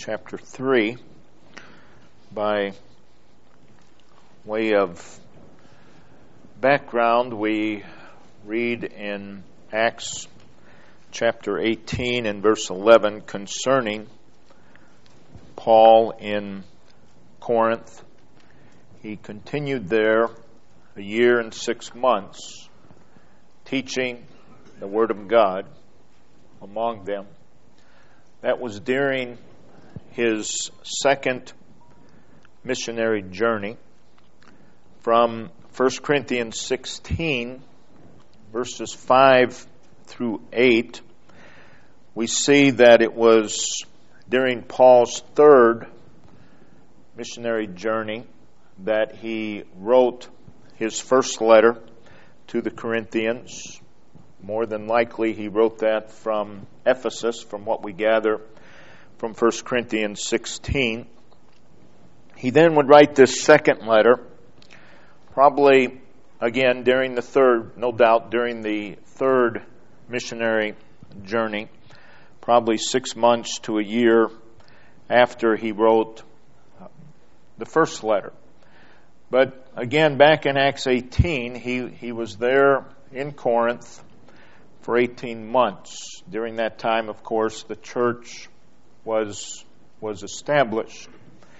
chapter 3. By way of background, we read in Acts chapter 18 and verse 11 concerning Paul in Corinth. He continued there a year and 6 months, teaching the Word of God among them. That was during his second missionary journey. From 1 Corinthians 16, verses 5 through 8, we see that it was during Paul's third missionary journey that he wrote his first letter to the Corinthians. More than likely, he wrote that from Ephesus, from what we gather from 1 Corinthians 16. He then would write this second letter, probably, again, during the third, no doubt, during the third missionary journey, probably 6 months to a year after he wrote the first letter. But again, back in Acts 18, he was there in Corinth for 18 months. During that time, of course, the church was established.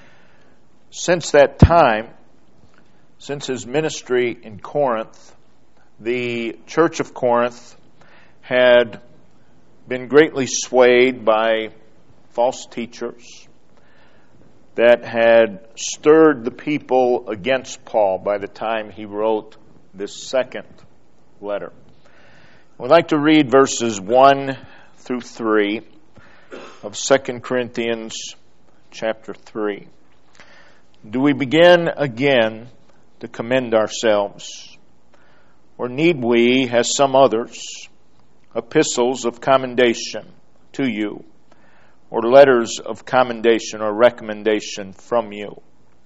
Since that time, since his ministry in Corinth, the church of Corinth had been greatly swayed by false teachers that had stirred the people against Paul by the time he wrote this second letter. We'd like to read verses 1 through 3 of 2 Corinthians chapter 3. Do we begin again to commend ourselves? Or need we, as some others, epistles of commendation to you, or letters of commendation or recommendation from you?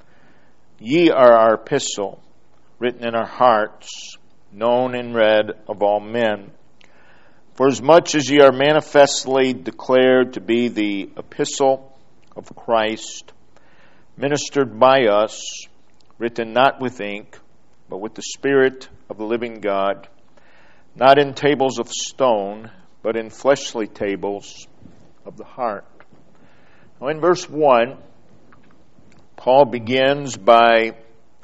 Ye are our epistle, written in our hearts, known and read of all men. For as much as ye are manifestly declared to be the epistle of Christ, ministered by us, written not with ink, but with the Spirit of the living God, not in tables of stone, but in fleshly tables of the heart. Now in verse 1, Paul begins by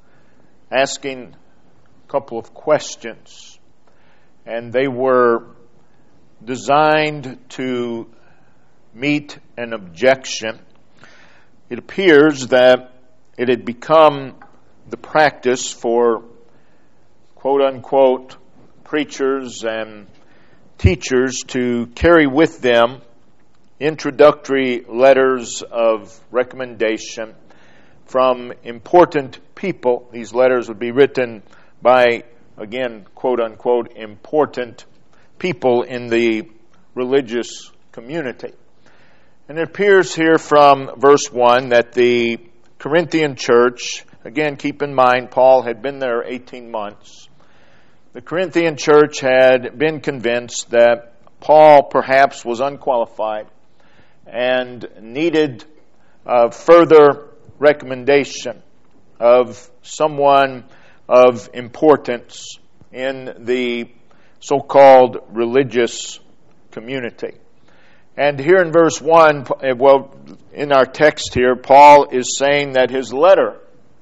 asking a couple of questions, and they were designed to meet an objection. It appears that it had become the practice for quote-unquote preachers and teachers to carry with them introductory letters of recommendation from important people. These letters would be written by, again, quote-unquote, important people in the religious community. And it appears here from verse 1 that the Corinthian church, again, keep in mind, Paul had been there 18 months. The Corinthian church had been convinced that Paul perhaps was unqualified and needed further recommendation of someone of importance in the so-called religious community. And here in verse 1, in our text here, Paul is saying that his letter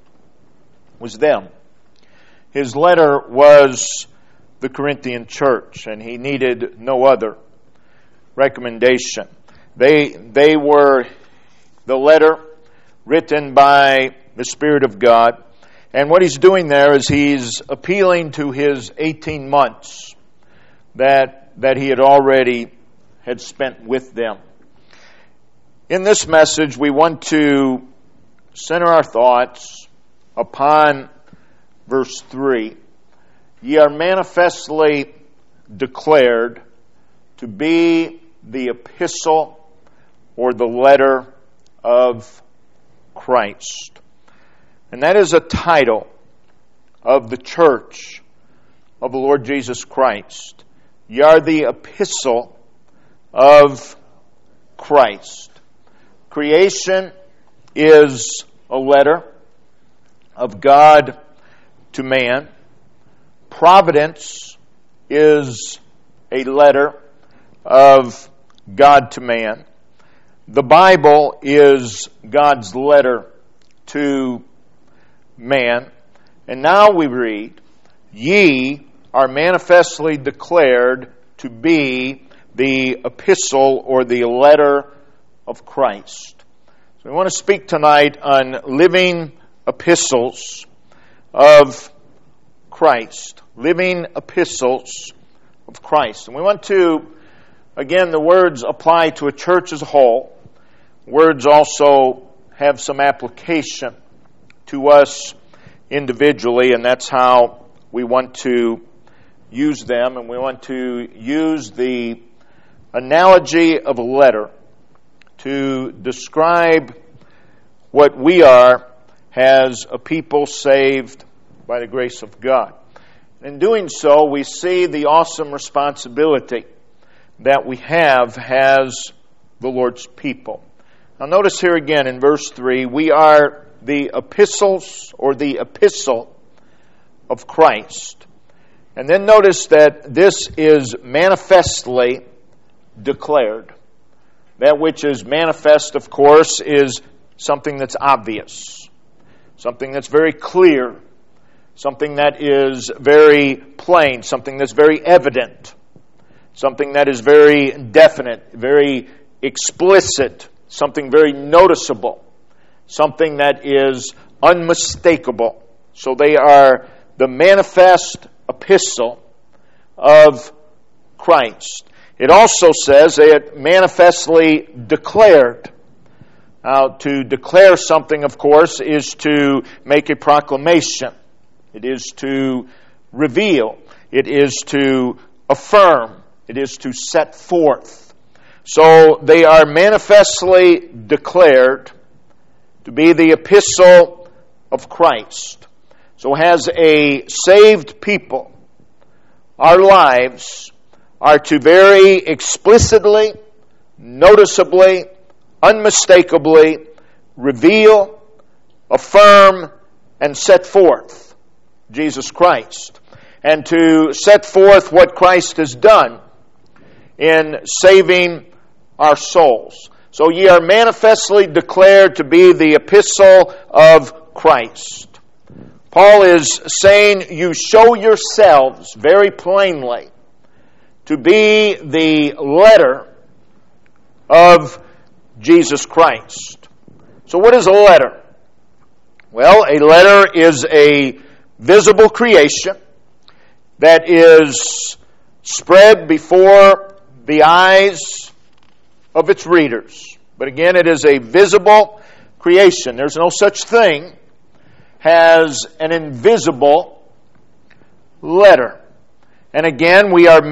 was them. His letter was the Corinthian church, and he needed no other recommendation. They were the letter written by the Spirit of God, and what he's doing there is he's appealing to his 18 months that he had already had spent with them. In this message, we want to center our thoughts upon verse 3. Ye are manifestly declared to be the epistle or the letter of Christ. And that is a title of the church of the Lord Jesus Christ. Ye are the epistle of Christ. Creation is a letter of God to man. Providence is a letter of God to man. The Bible is God's letter to man. And now we read, ye are manifestly declared to be the epistle or the letter of Christ. So we want to speak tonight on living epistles of Christ. Living epistles of Christ. And we want to, again, the words apply to a church as a whole. Words also have some application to us individually, and that's how we want to use them. And we want to use the analogy of a letter to describe what we are as a people saved by the grace of God. In doing so, we see the awesome responsibility that we have as the Lord's people. Now notice here again in verse 3, we are the epistles or the epistle of Christ. And then notice that this is manifestly declared. That which is manifest, of course, is something that's obvious, something that's very clear, something that is very plain, something that's very evident, something that is very definite, very explicit, something very noticeable, something that is unmistakable. So they are the manifest epistle of Christ. It also says they are manifestly declared. Now, to declare something, of course, is to make a proclamation. It is to reveal. It is to affirm. It is to set forth. So they are manifestly declared to be the epistle of Christ. So as a saved people, our lives are to very explicitly, noticeably, unmistakably reveal, affirm, and set forth Jesus Christ. And to set forth what Christ has done in saving our souls. So ye are manifestly declared to be the epistle of Christ. Paul is saying you show yourselves very plainly to be the letter of Jesus Christ. So what is a letter? Well, a letter is a visible creation that is spread before the eyes of its readers. But again, it is a visible creation. There's no such thing as an invisible letter. And again, we are to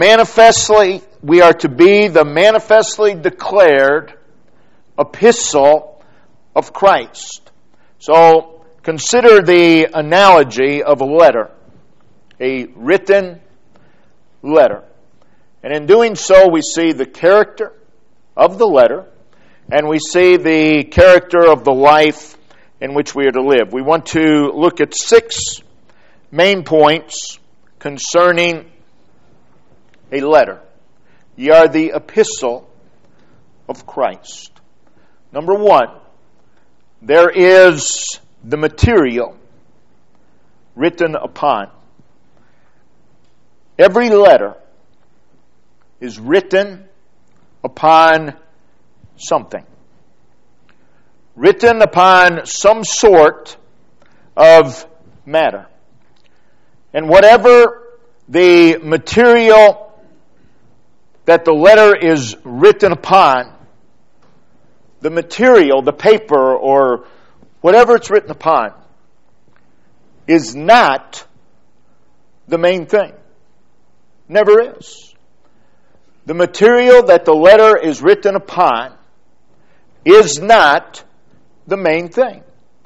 be the manifestly declared epistle of Christ. So consider the analogy of a letter, a written letter. And in doing so, we see the character of the letter, and we see the character of the life in which we are to live. We want to look at 6 main points concerning a letter. Ye are the epistle of Christ. Number 1, there is the material written upon. Every letter is written upon something. Written upon some sort of matter. And whatever the material that the letter is written upon, the material, the paper, or whatever it's written upon, is not the main thing. Never is. The material that the letter is written upon is not the main thing.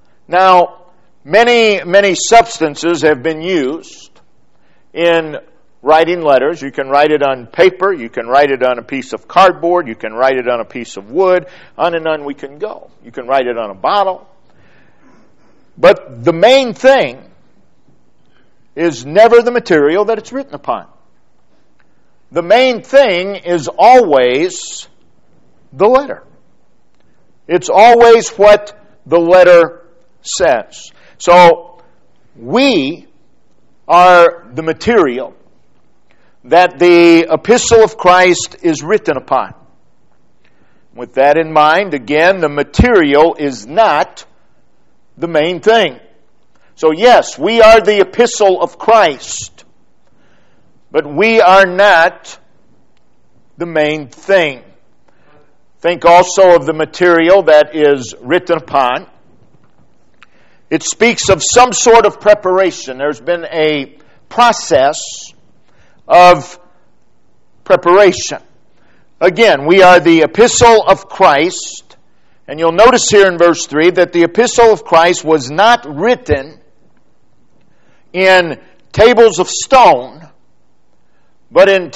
Now, many substances have been used in writing letters. You can write it on paper. You can write it on a piece of cardboard. You can write it on a piece of wood. On and on we can go. You can write it on a bottle. But the main thing is never the material that it's written upon. The main thing is always the letter. It's always what the letter says. So we are the material that the epistle of Christ is written upon. With that in mind, again, the material is not the main thing. So yes, we are the epistle of Christ, but we are not the main thing. Think also of the material that is written upon. It speaks of some sort of preparation. There's been a process of preparation. Again, we are the epistle of Christ, and you'll notice here in verse 3 that the epistle of Christ was not written in tables of stone, but in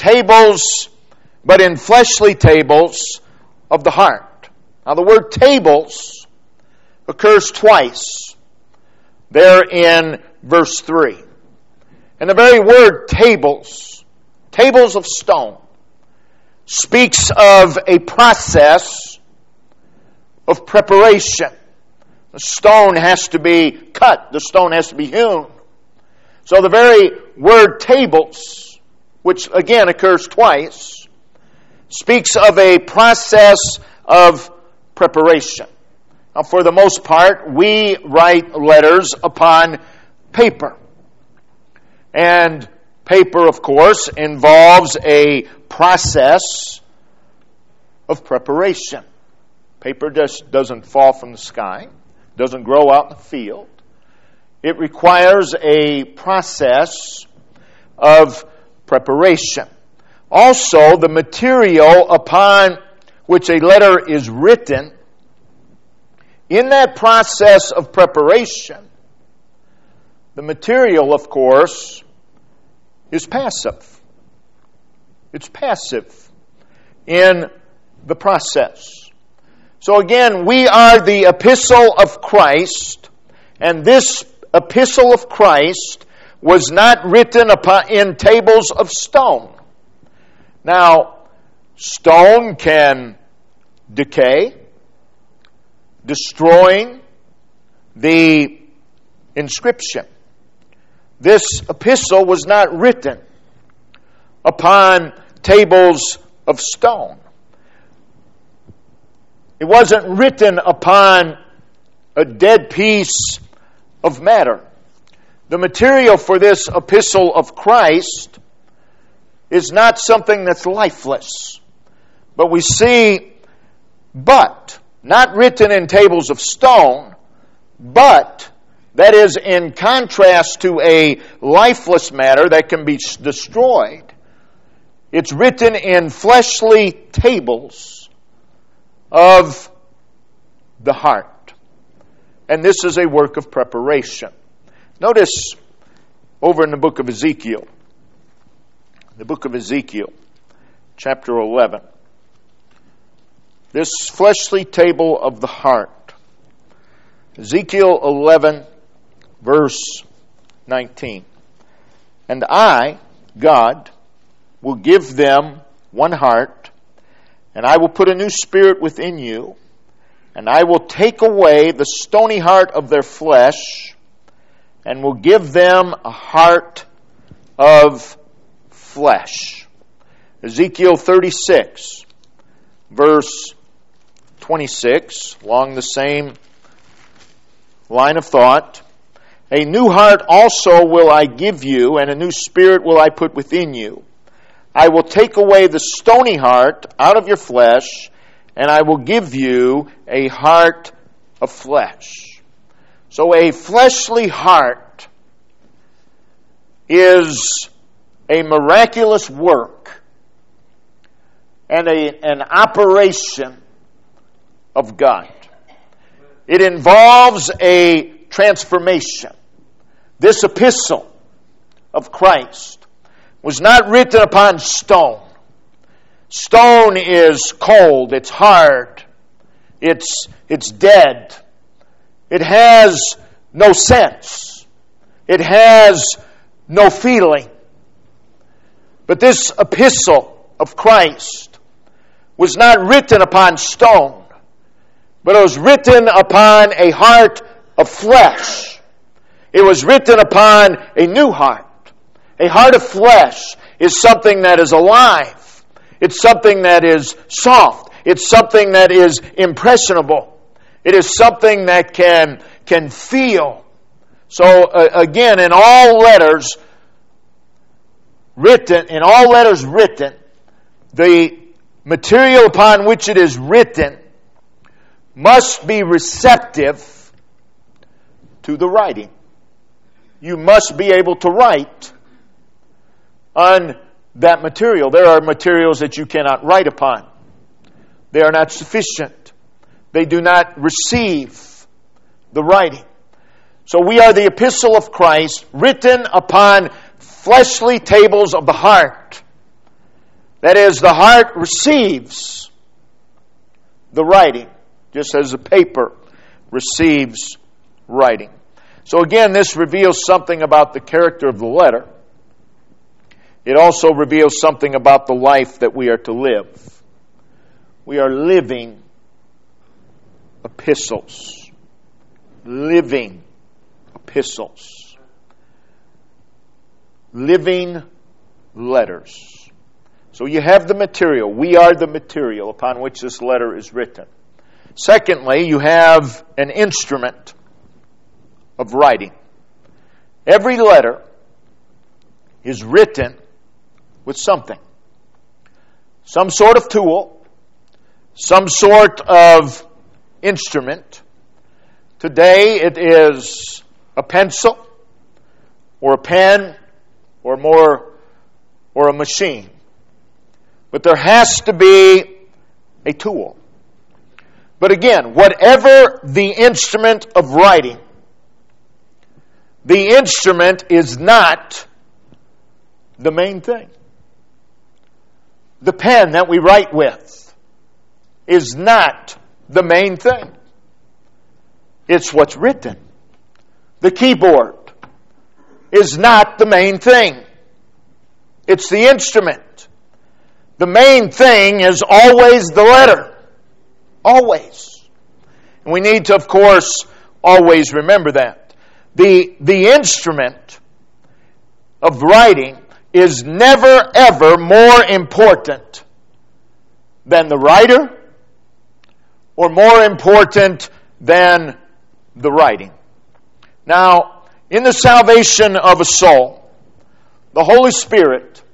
fleshly tables of the heart. Now the word tables occurs twice there in verse 3. And the very word tables of stone, speaks of a process of preparation. The stone has to be cut. The stone has to be hewn. So the very word tables, which again occurs twice, speaks of a process of preparation. Now, for the most part, we write letters upon paper. And paper, of course, involves a process of preparation. Paper just doesn't fall from the sky, doesn't grow out in the field. It requires a process of preparation. Also, the material upon which a letter is written, in that process of preparation, the material, of course, is passive. It's passive in the process. So again, we are the epistle of Christ, and this epistle of Christ was not written in tables of stone. Now, stone can decay, destroying the inscription. This epistle was not written upon tables of stone. It wasn't written upon a dead piece of matter. The material for this epistle of Christ is not something that's lifeless. But we see, not written in tables of stone, but that is in contrast to a lifeless matter that can be destroyed. It's written in fleshly tables of the heart. And this is a work of preparation. Notice over in the book of Ezekiel, chapter 11, this fleshly table of the heart. Ezekiel 11, verse 19. And I, God, will give them one heart, and I will put a new spirit within you, and I will take away the stony heart of their flesh, and will give them a heart of flesh. Ezekiel 36, verse 26, along the same line of thought. A new heart also will I give you, and a new spirit will I put within you. I will take away the stony heart out of your flesh, and I will give you a heart of flesh. So a fleshly heart is a miraculous work and an operation of God. It involves a transformation. This epistle of Christ was not written upon stone. Stone is cold, it's hard, it's dead. It has no sense. It has no feeling. But this epistle of Christ was not written upon stone, but it was written upon a heart of flesh. It was written upon a new heart. A heart of flesh is something that is alive. It's something that is soft. It's something that is impressionable. It is something that can feel. So again, in all letters written, the material upon which it is written must be receptive to the writing. You must be able to write on that material. There are materials that you cannot write upon. They are not sufficient. They do not receive the writing. So we are the epistle of Christ, written upon fleshly tables of the heart. That is, the heart receives the writing, just as the paper receives writing. So again, this reveals something about the character of the letter. It also reveals something about the life that we are to live. We are living epistles. Living epistles. Living letters. So you have the material. We are the material upon which this letter is written. Secondly, you have an instrument of writing. Every letter is written with something. Some sort of tool, some sort of instrument. Today it is a pencil or a pen or a machine. But there has to be a tool. But again, whatever the instrument of writing, the instrument is not the main thing. The pen that we write with is not the main thing. It's what's written. The keyboard is not the main thing. It's the instrument. The main thing is always the letter. Always. And we need to, of course, always remember that. The instrument of writing is never, ever more important than the writer or more important than the writing. Now, in the salvation of a soul, the Holy Spirit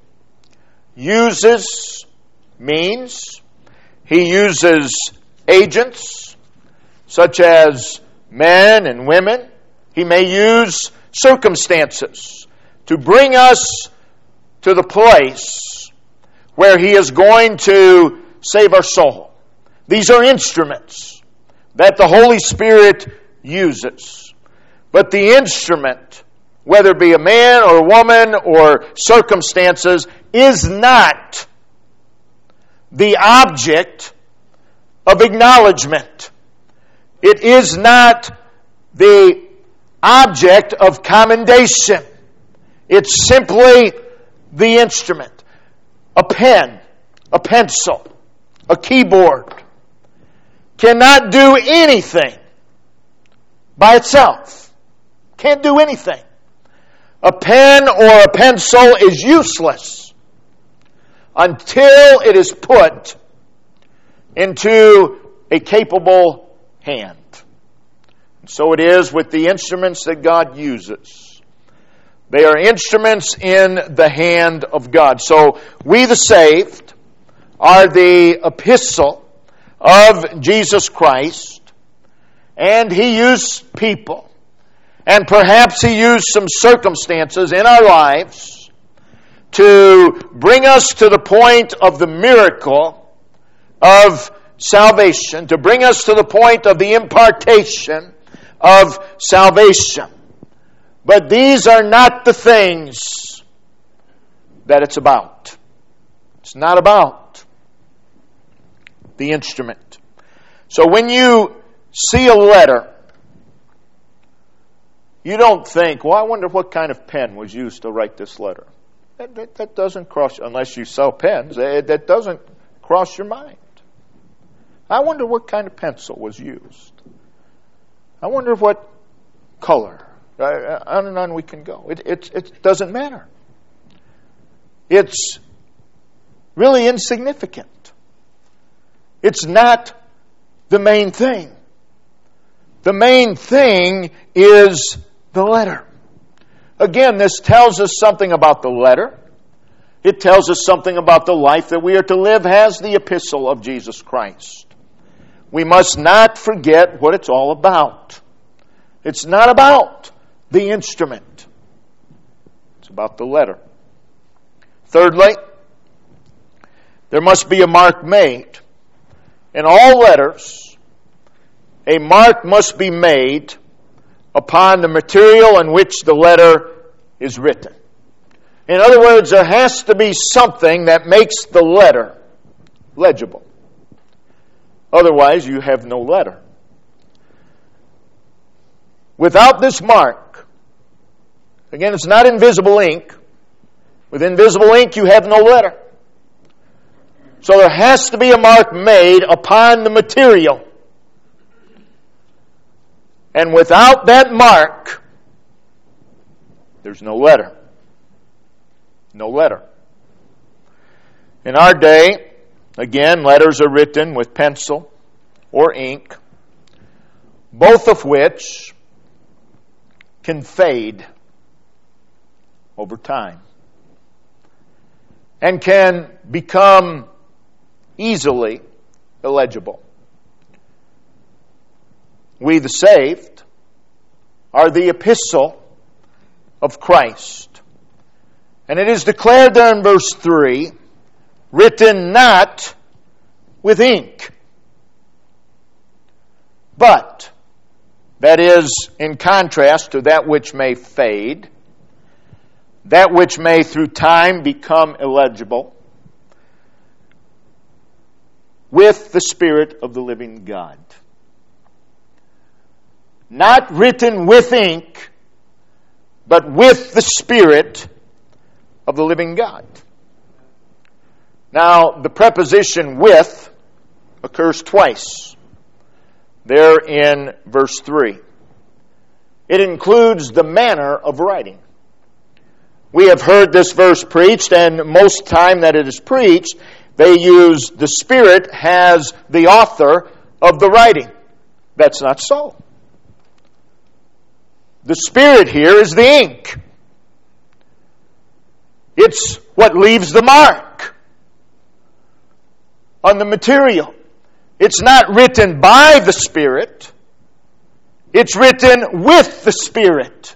uses means, He uses agents, such as men and women. He may use circumstances to bring us to the place where He is going to save our soul. These are instruments that the Holy Spirit uses. But the instrument, whether it be a man or a woman or circumstances, is not the object of acknowledgement. It is not the object of commendation. It's simply the instrument. A pen, a pencil, a keyboard cannot do anything by itself. Can't do anything. A pen or a pencil is useless until it is put into a capable hand. So it is with the instruments that God uses. They are instruments in the hand of God. So we, the saved, are the epistle of Jesus Christ, and He used people. And perhaps He used some circumstances in our lives to bring us to the point of the miracle of salvation, to bring us to the point of the impartation of salvation. But these are not the things that it's about. It's not about the instrument. So when you see a letter, you don't think, well, I wonder what kind of pen was used to write this letter. That doesn't cross, unless you sell pens, that doesn't cross your mind. I wonder what kind of pencil was used. I wonder what color. On and on we can go. It doesn't matter. It's really insignificant. It's not the main thing. The main thing is the letter. Again, this tells us something about the letter. It tells us something about the life that we are to live as the epistle of Jesus Christ. We must not forget what it's all about. It's not about the instrument. It's about the letter. Thirdly, there must be a mark made. In all letters, a mark must be made upon the material in which the letter is written. In other words, there has to be something that makes the letter legible. Otherwise, you have no letter. Without this mark, again, it's not invisible ink. With invisible ink, you have no letter. So there has to be a mark made upon the material. And without that mark, there's no letter. No letter. In our day, again, letters are written with pencil or ink, both of which can fade over time and can become easily illegible. We, the saved, are the epistle of Christ. And it is declared there in verse 3, written not with ink, but, that is in contrast to that which may fade, that which may through time become illegible, with the Spirit of the living God. Not written with ink, but with the Spirit of the living God. Now, the preposition with occurs twice there in verse 3. It includes the manner of writing. We have heard this verse preached, and most time that it is preached, they use the Spirit as the author of the writing. That's not so. The Spirit here is the ink. It's what leaves the mark on the material. It's not written by the Spirit. It's written with the Spirit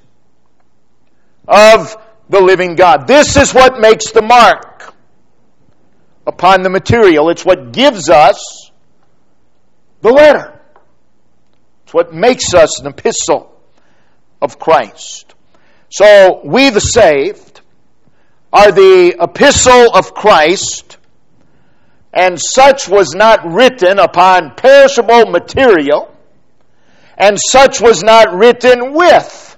of the living God. This is what makes the mark upon the material. It's what gives us the letter. It's what makes us an epistle of Christ. So we, the saved, are the epistle of Christ, and such was not written upon perishable material, and such was not written with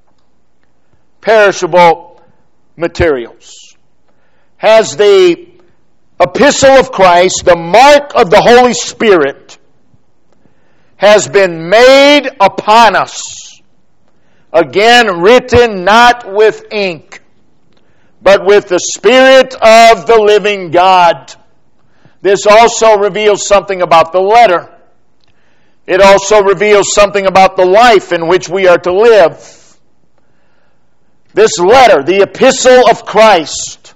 perishable materials. Has the epistle of Christ, the mark of the Holy Spirit, has been made upon us. Again, written not with ink, but with the Spirit of the living God. This also reveals something about the letter. It also reveals something about the life in which we are to live. This letter, the epistle of Christ,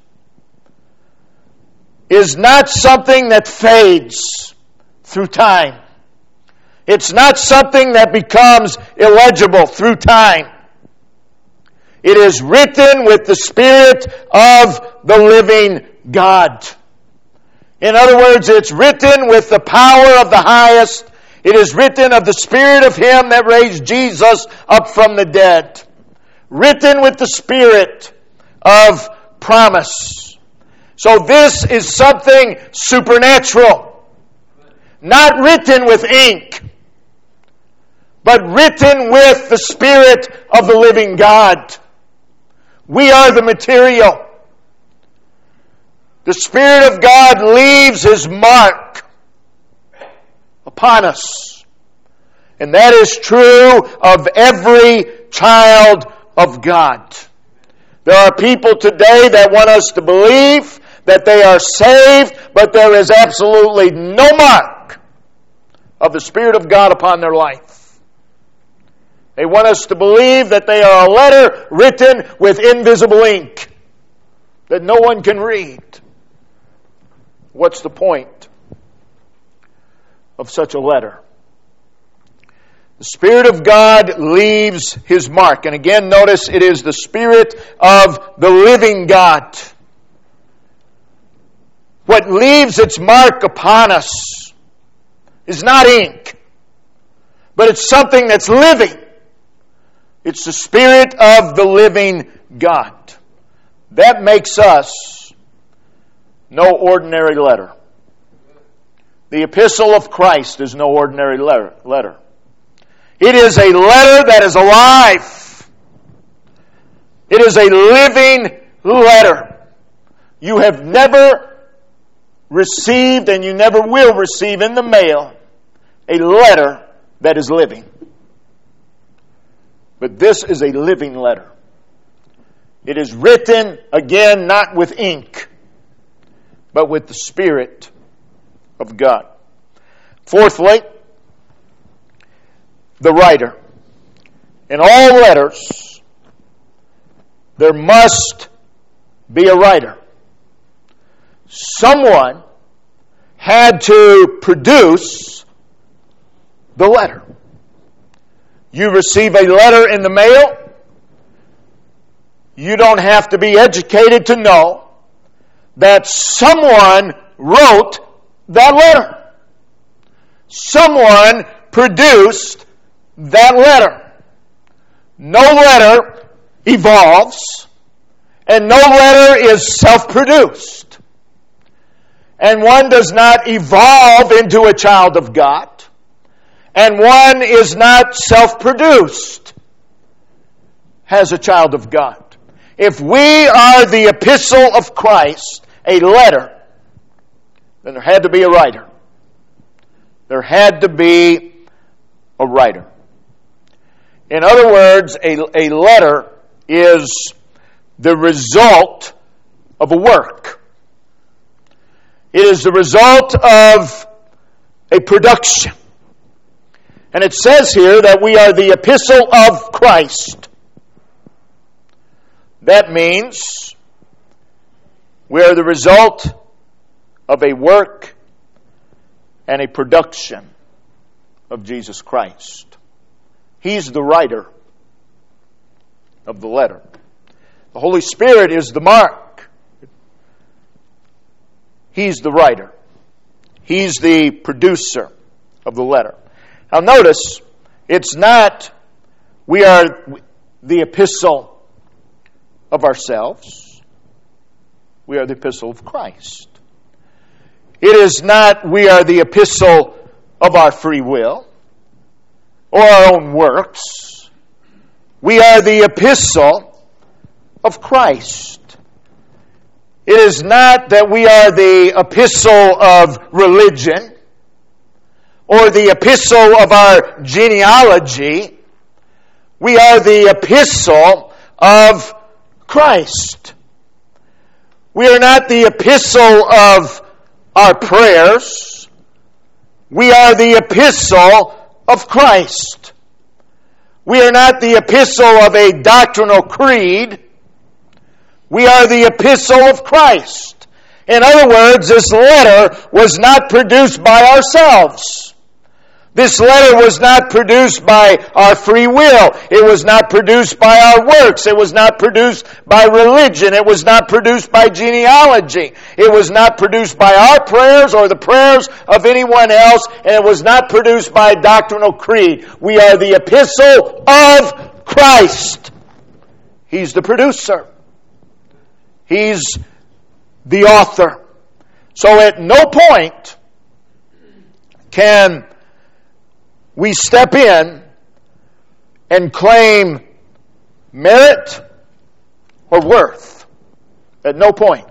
is not something that fades through time. It's not something that becomes illegible through time. It is written with the Spirit of the living God. In other words, it's written with the power of the highest. It is written of the Spirit of Him that raised Jesus up from the dead. Written with the Spirit of promise. So this is something supernatural. Not written with ink, but written with the Spirit of the living God. We are the material. The Spirit of God leaves His mark upon us. And that is true of every child of God. There are people today that want us to believe that they are saved, but there is absolutely no mark of the Spirit of God upon their life. They want us to believe that they are a letter written with invisible ink that no one can read. What's the point of such a letter? The Spirit of God leaves His mark. And again, notice it is the Spirit of the living God. What leaves its mark upon us is not ink, but it's something that's living. It's the Spirit of the living God. That makes us no ordinary letter. The epistle of Christ is no ordinary letter. It is a letter that is alive. It is a living letter. You have never received and you never will receive in the mail a letter that is living. But this is a living letter. It is written, again, not with ink, but with the Spirit of God. Fourthly, the writer. In all letters, there must be a writer. Someone had to produce the letter. You receive a letter in the mail. You don't have to be educated to know that someone wrote that letter. Someone produced that letter. No letter evolves, and no letter is self-produced. And one does not evolve into a child of God, and one is not self-produced as a child of God. If we are the epistle of Christ, a letter, then there had to be a writer. There had to be a writer. In other words, a letter is the result of a work. It is the result of a production. And it says here that we are the epistle of Christ. That means we are the result of a work and a production of Jesus Christ. He's the writer of the letter. The Holy Spirit is the mark. He's the writer. He's the producer of the letter. Now notice, it's not we are the epistle of ourselves. We are the epistle of Christ. It is not we are the epistle of our free will or our own works. We are the epistle of Christ. It is not that we are the epistle of religion or the epistle of our genealogy. We are the epistle of Christ. We are not the epistle of our prayers. We are the epistle of Christ. We are not the epistle of a doctrinal creed. We are the epistle of Christ. In other words, this letter was not produced by ourselves. This letter was not produced by our free will. It was not produced by our works. It was not produced by religion. It was not produced by genealogy. It was not produced by our prayers or the prayers of anyone else. And it was not produced by a doctrinal creed. We are the epistle of Christ. He's the producer. He's the author. So at no point can we step in and claim merit or worth. At no point.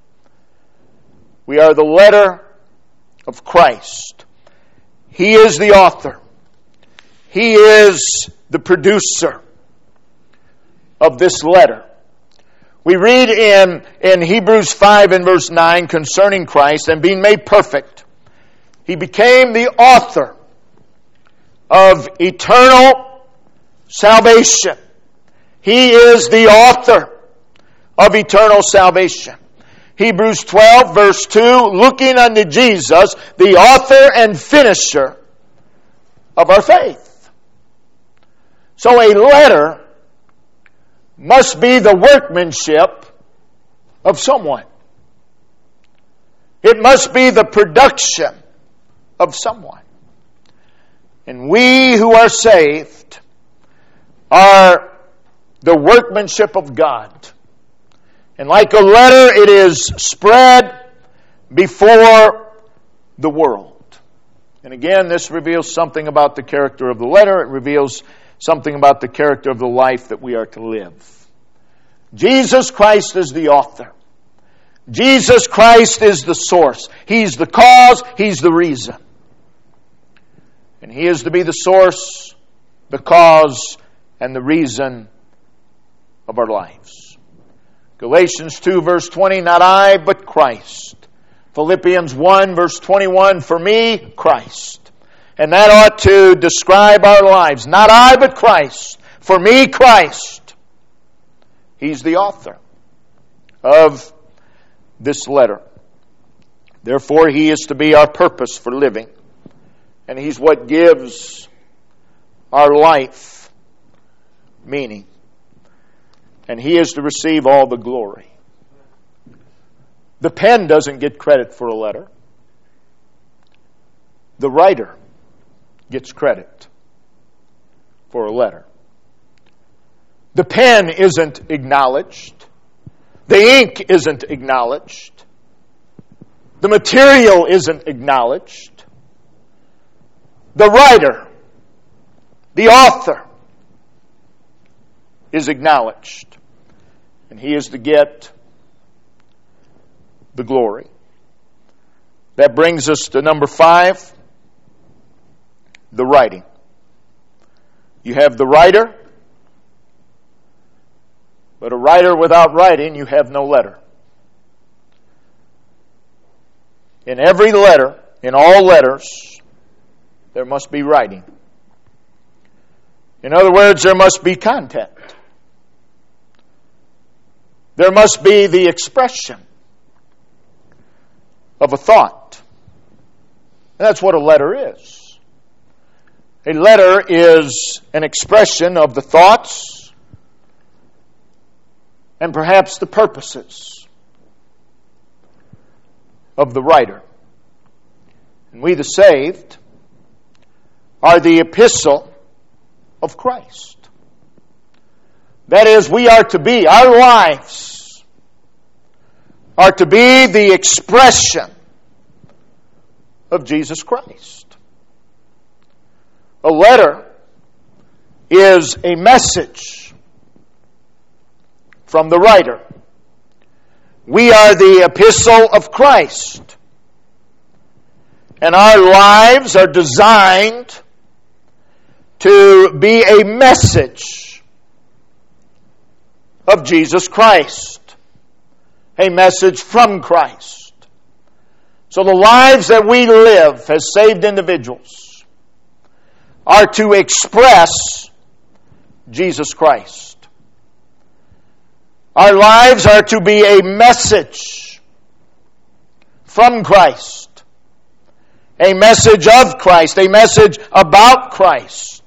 We are the letter of Christ. He is the author. He is the producer of this letter. We read in Hebrews 5 and verse 9 concerning Christ and being made perfect. He became the author of eternal salvation. He is the author of eternal salvation. Hebrews 12 verse 2, looking unto Jesus, the author and finisher of our faith. So a letter must be the workmanship of someone. It must be the production of someone. And we who are saved are the workmanship of God. And like a letter, it is spread before the world. And again, this reveals something about the character of the letter. It reveals something about the character of the life that we are to live. Jesus Christ is the author. Jesus Christ is the source. He's the cause. He's the reason. And He is to be the source, the cause, and the reason of our lives. Galatians 2 verse 20, not I, but Christ. Philippians 1 verse 21, for me, Christ. And that ought to describe our lives. Not I, but Christ. For me, Christ. He's the author of this letter. Therefore, He is to be our purpose for living. And He's what gives our life meaning. And He is to receive all the glory. The pen doesn't get credit for a letter. The writer gets credit for a letter. The pen isn't acknowledged. The ink isn't acknowledged. The material isn't acknowledged. The writer, the author, is acknowledged. And he is to get the glory. That brings us to number 5, the writing. You have the writer, but a writer without writing, you have no letter. In every letter, in all letters, there must be writing. In other words, there must be content. There must be the expression of a thought. And that's what a letter is. A letter is an expression of the thoughts and perhaps the purposes of the writer. And we, the saved, are the epistle of Christ. That is, we are to be, our lives are to be the expression of Jesus Christ. A letter is a message from the writer. We are the epistle of Christ. And our lives are designed to be a message of Jesus Christ. A message from Christ. So the lives that we live as saved individuals are to express Jesus Christ. Our lives are to be a message from Christ. A message of Christ. A message about Christ.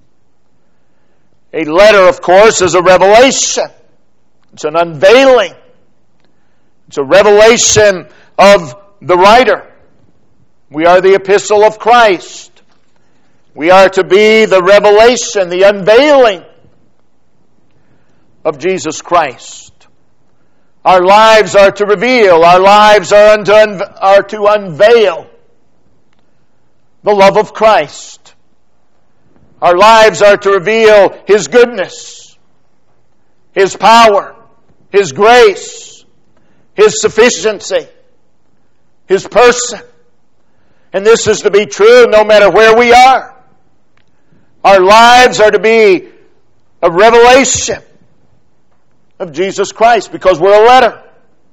A letter, of course, is a revelation. It's an unveiling. It's a revelation of the writer. We are the epistle of Christ. We are to be the revelation, the unveiling of Jesus Christ. Our lives are to reveal, our lives are to unveil the love of Christ. Our lives are to reveal His goodness, His power, His grace, His sufficiency, His person. And this is to be true no matter where we are. Our lives are to be a revelation of Jesus Christ because we're a letter.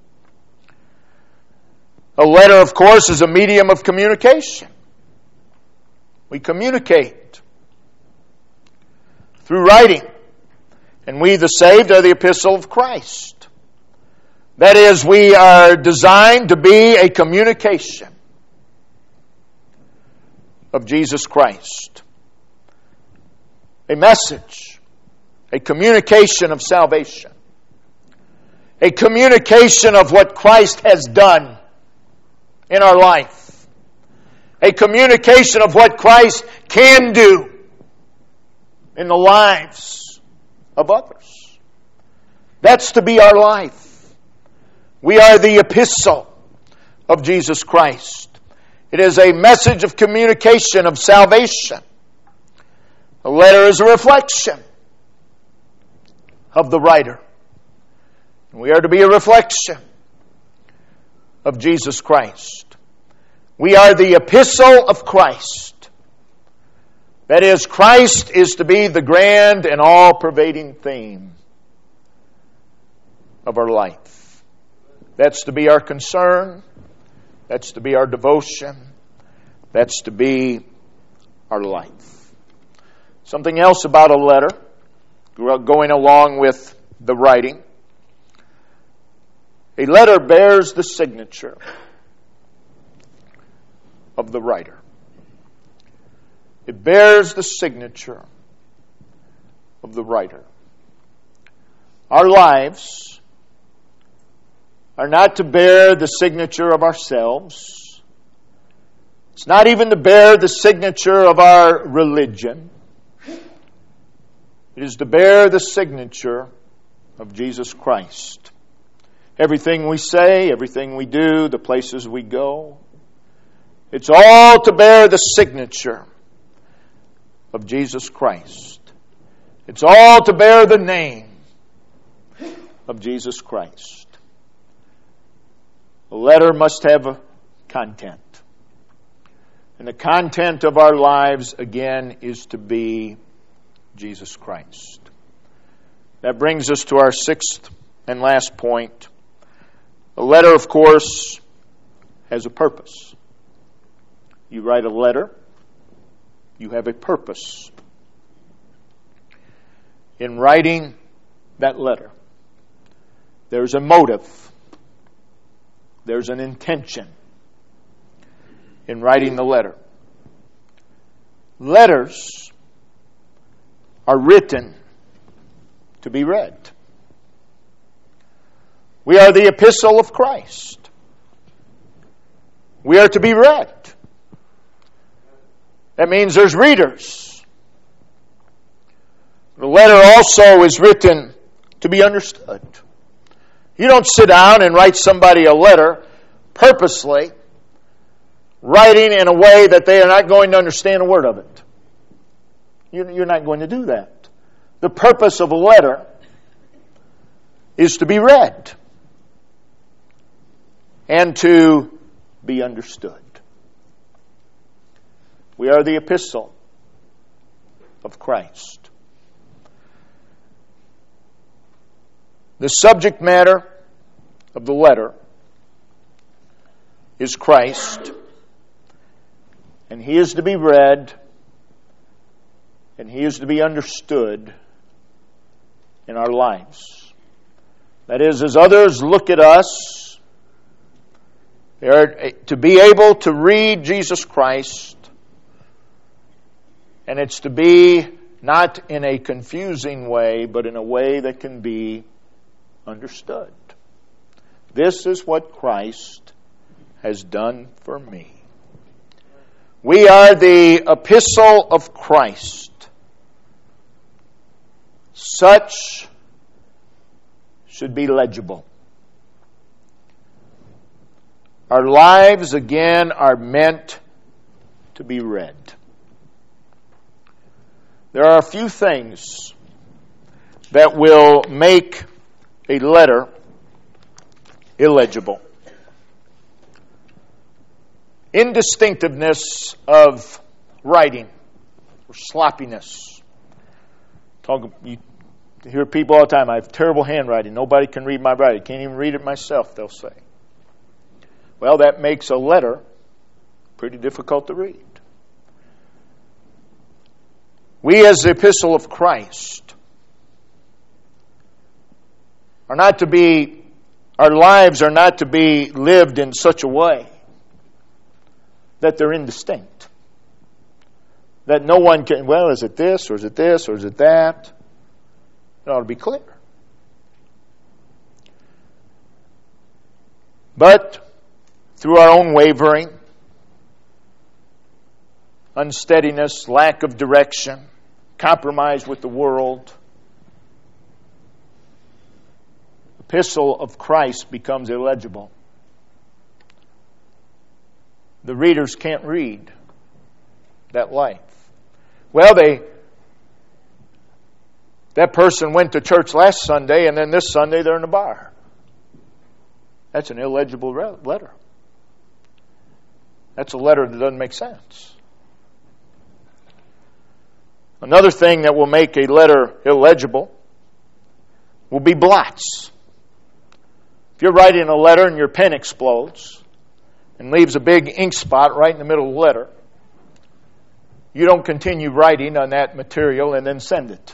A letter, of course, is a medium of communication. We communicate through writing. And we, the saved, are the epistle of Christ. That is, we are designed to be a communication of Jesus Christ. A message. A communication of salvation. A communication of what Christ has done in our life. A communication of what Christ can do in the lives of others. That's to be our life. We are the epistle of Jesus Christ. It is a message of communication of salvation. A letter is a reflection of the writer. We are to be a reflection of Jesus Christ. We are the epistle of Christ. That is, Christ is to be the grand and all-pervading theme of our life. That's to be our concern. That's to be our devotion. That's to be our life. Something else about a letter, going along with the writing. A letter bears the signature of the writer. It bears the signature of the writer. Our lives are not to bear the signature of ourselves. It's not even to bear the signature of our religion. It is to bear the signature of Jesus Christ. Everything we say, everything we do, the places we go, it's all to bear the signature of Jesus Christ. It's all to bear the name of Jesus Christ. A letter must have a content. And the content of our lives, again, is to be Jesus Christ. That brings us to our sixth and last point. A letter, of course, has a purpose. You write a letter, you have a purpose. In writing that letter, there's a motive. There's an intention in writing the letter. Letters are written to be read. We are the epistle of Christ. We are to be read. That means there's readers. The letter also is written to be understood. You don't sit down and write somebody a letter purposely, writing in a way that they are not going to understand a word of it. You're not going to do that. The purpose of a letter is to be read and to be understood. We are the epistle of Christ. The subject matter of the letter is Christ, and He is to be read, and He is to be understood in our lives. That is, as others look at us, they are to be able to read Jesus Christ, and it's to be not in a confusing way, but in a way that can be understood. This is what Christ has done for me. We are the epistle of Christ. Such should be legible. Our lives, again, are meant to be read. There are a few things that will make a letter illegible. Indistinctiveness of writing, or sloppiness. You hear people all the time, I have terrible handwriting. Nobody can read my writing. I can't even read it myself, they'll say. Well, that makes a letter pretty difficult to read. We, as the epistle of Christ, are not to be, our lives are not to be lived in such a way that they're indistinct. That no one can, well, is it this, or is it this, or is it that? It ought to be clear. But through our own wavering, unsteadiness, lack of direction, compromise with the world, the epistle of Christ becomes illegible. The readers can't read that life. Well, that person went to church last Sunday, and then this Sunday they're in a bar. That's an illegible letter. That's a letter that doesn't make sense. Another thing that will make a letter illegible will be blots. If you're writing a letter and your pen explodes and leaves a big ink spot right in the middle of the letter, you don't continue writing on that material and then send it.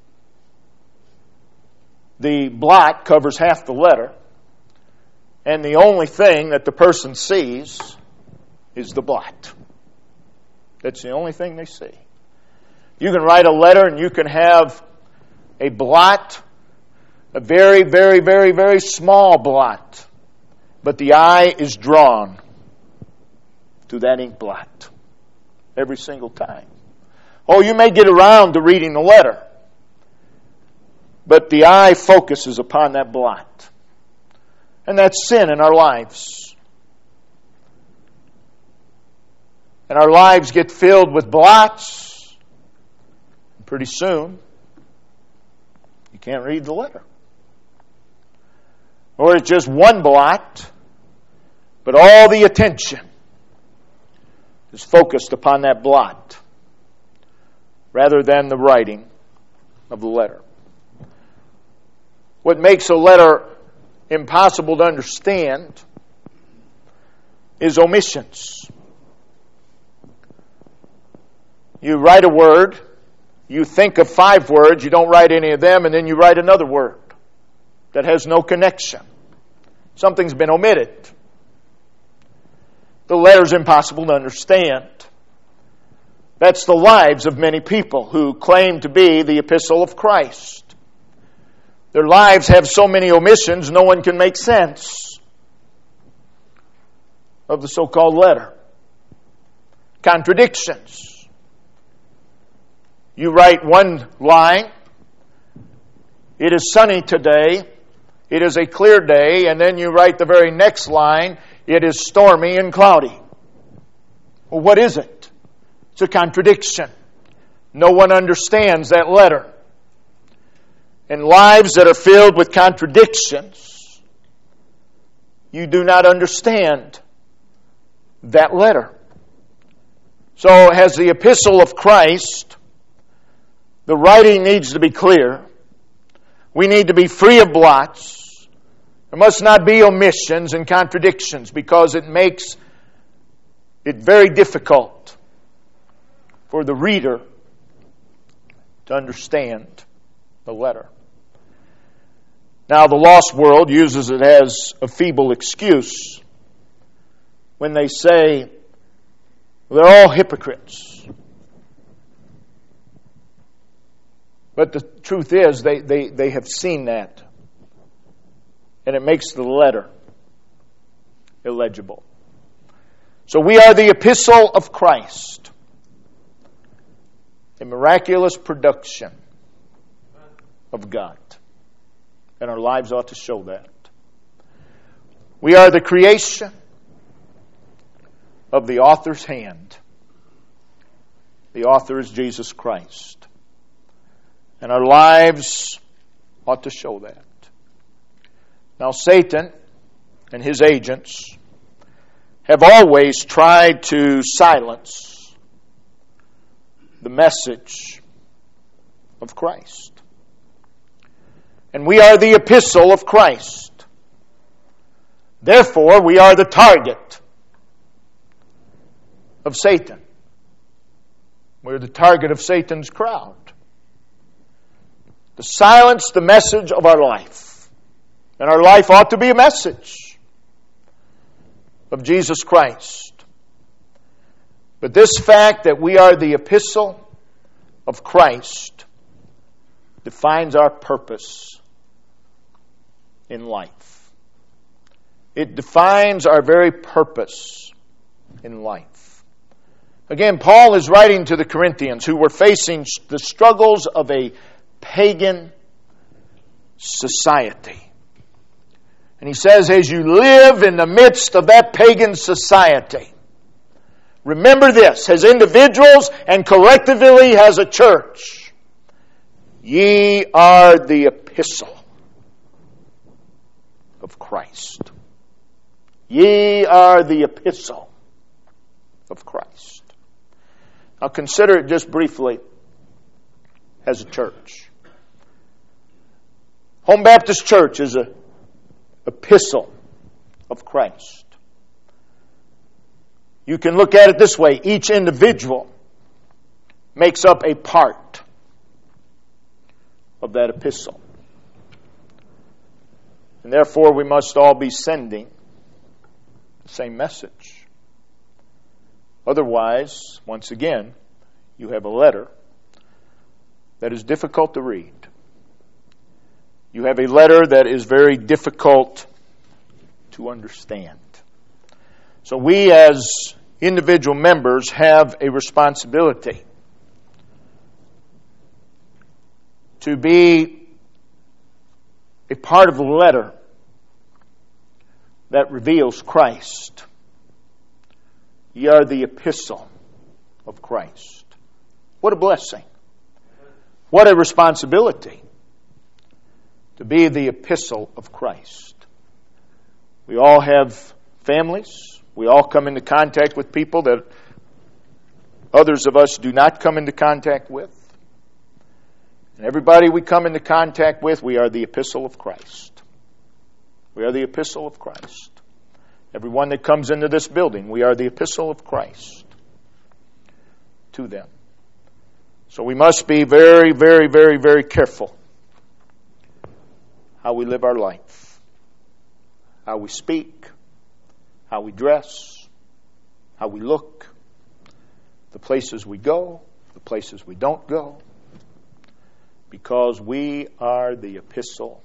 The blot covers half the letter, and the only thing that the person sees is the blot. That's the only thing they see. You can write a letter and you can have a blot, a very, very, very, very small blot, but the eye is drawn to that ink blot every single time. Oh, you may get around to reading the letter, but the eye focuses upon that blot. And that's sin in our lives. And our lives get filled with blots. Pretty soon, you can't read the letter. Or it's just one blot, but all the attention is focused upon that blot rather than the writing of the letter. What makes a letter impossible to understand is omissions. You write a word, you think of 5 words, you don't write any of them, and then you write another word that has no connection. Something's been omitted. The letter's impossible to understand. That's the lives of many people who claim to be the epistle of Christ. Their lives have so many omissions, no one can make sense of the so-called letter. Contradictions. You write one line, it is sunny today, it is a clear day, and then you write the very next line, it is stormy and cloudy. Well, what is it? It's a contradiction. No one understands that letter. And lives that are filled with contradictions, you do not understand that letter. So, as the epistle of Christ, the writing needs to be clear. We need to be free of blots. There must not be omissions and contradictions because it makes it very difficult for the reader to understand the letter. Now, the lost world uses it as a feeble excuse when they say they're all hypocrites. But the truth is, they have seen that. And it makes the letter illegible. So we are the epistle of Christ. A miraculous production of God. And our lives ought to show that. We are the creation of the author's hand. The author is Jesus Christ. And our lives ought to show that. Now, Satan and his agents have always tried to silence the message of Christ. And we are the epistle of Christ. Therefore, we are the target of Satan. We're the target of Satan's crowd. To silence the message of our life. And our life ought to be a message of Jesus Christ. But this fact that we are the epistle of Christ defines our purpose in life. It defines our very purpose in life. Again, Paul is writing to the Corinthians who were facing the struggles of a pagan society. And he says, as you live in the midst of that pagan society, remember this, as individuals and collectively as a church, ye are the epistle of Christ. Ye are the epistle of Christ. Now consider it just briefly as a church. Home Baptist Church is an epistle of Christ. You can look at it this way. Each individual makes up a part of that epistle. And therefore we must all be sending the same message. Otherwise, once again, you have a letter that is difficult to read. You have a letter that is very difficult to understand. So we as individual members have a responsibility to be a part of the letter that reveals Christ. Ye are the epistle of Christ. What a blessing. What a responsibility to be the epistle of Christ. We all have families. We all come into contact with people that others of us do not come into contact with. And everybody we come into contact with, we are the epistle of Christ. We are the epistle of Christ. Everyone that comes into this building, we are the epistle of Christ to them. So we must be very, very, very, very careful how we live our life, how we speak, how we dress, how we look, the places we go, the places we don't go, because we are the epistle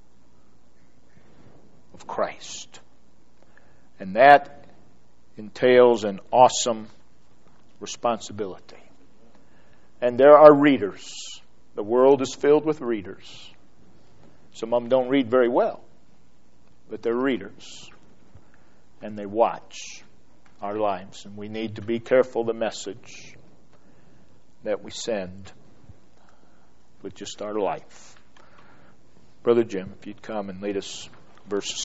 of Christ. And that entails an awesome responsibility. And there are readers. The world is filled with readers. Some of them don't read very well, but they're readers. And they watch our lives. And we need to be careful the message that we send with just our life. Brother Jim, if you'd come and lead us verses